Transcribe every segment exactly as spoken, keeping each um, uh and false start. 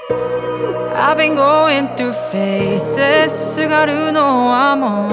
I've been going through phases すがるのはも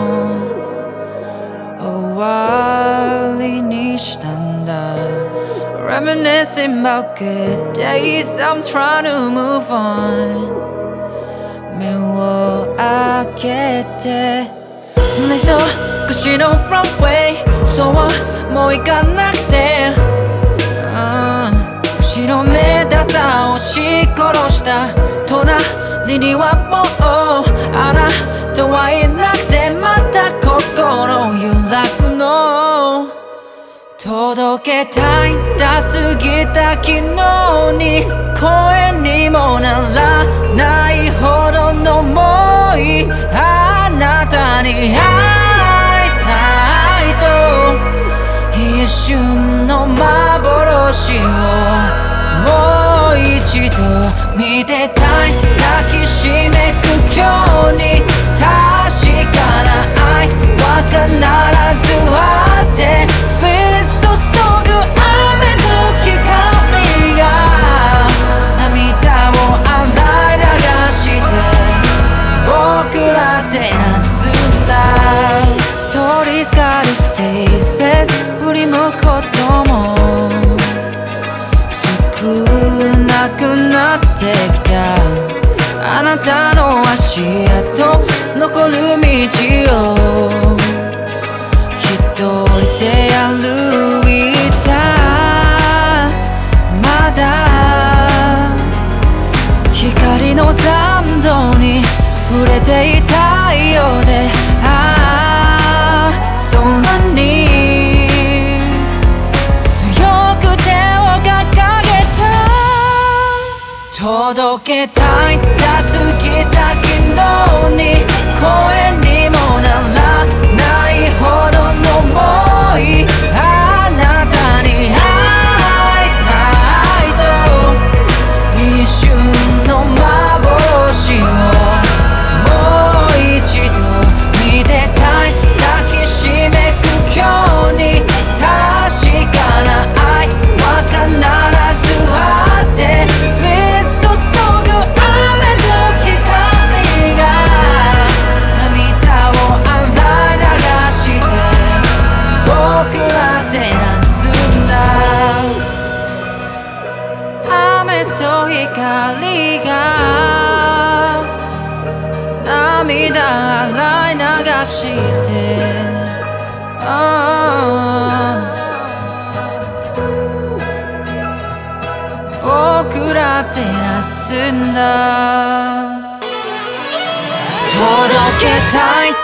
う終わりにしたんだ Reminiscing about good days I'm trying to move on 目を開けてねそう腰の runway そうもう行かなくて、うん後ろめたさを押し殺した隣にはもうあなたはいなくてまた心揺らぐの届けたいだ過ぎた昨日に声にもならないほどの想いあなたに会いたいと一瞬の幻をもう一度見てたい抱きしめく今日に確かな愛は必ずあって降り注ぐ雨の光が涙を洗い流して僕ら照らすんだ通りすがる faces 振り向くことも少なくなってきたあなたの足跡残る道を一人で歩いたまだ光の残像に触れていたようでああそんなに強く手を掲げた届けたいだ過ぎた昨日に声にもならないほどの想いあなたに会いたいと一瞬の幻をもう一度見てたい抱きしめく今日に確かな愛は必ずあって降り注ぐ雨の光が涙を洗い流して僕ら照らすんだ雨と光が涙洗い流して僕ら照らすんだ届けたい